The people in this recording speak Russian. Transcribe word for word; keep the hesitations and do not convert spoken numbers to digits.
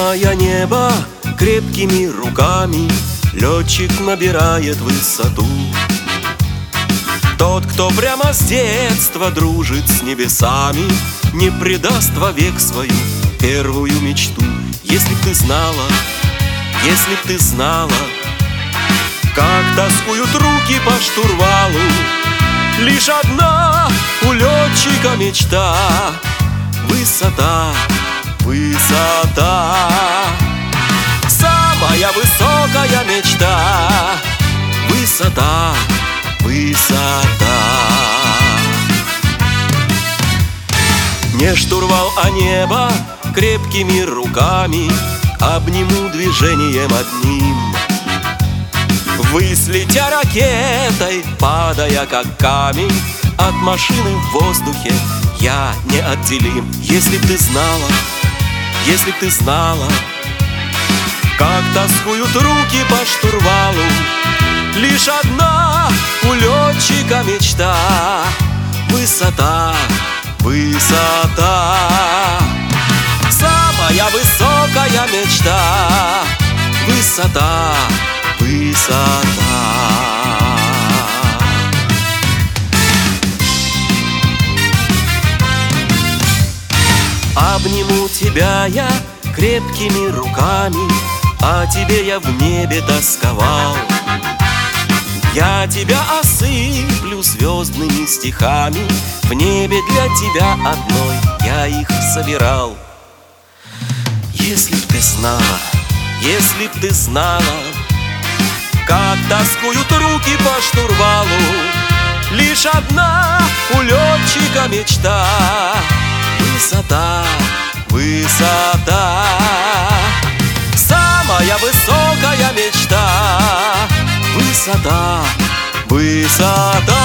Самое небо крепкими руками летчик набирает высоту. Тот, кто прямо с детства дружит с небесами, не предаст вовек свою первую мечту. Если б ты знала, если б ты знала, как тоскуют руки по штурвалу. Лишь одна у летчика мечта — высота, высота. Самая высокая мечта — высота, высота. Не штурвал, а небо крепкими руками обниму движением одним. Ввысь летя ракетой, падая как камень, от машины в воздухе я неотделим. Если б ты знала, если б ты знала, как тоскуют руки по штурвалу. Лишь одна у летчика мечта — высота, высота. Самая высокая мечта — высота, высота. Обниму тебя я крепкими руками, о тебе я в небе тосковал. Я тебя осыплю звездными стихами, в небе для тебя одной я их собирал. Если б ты знала, если б ты знала, как тоскуют руки по штурвалу. Лишь одна у летчика мечта — высота, высота. Самая высокая мечта — высота, высота.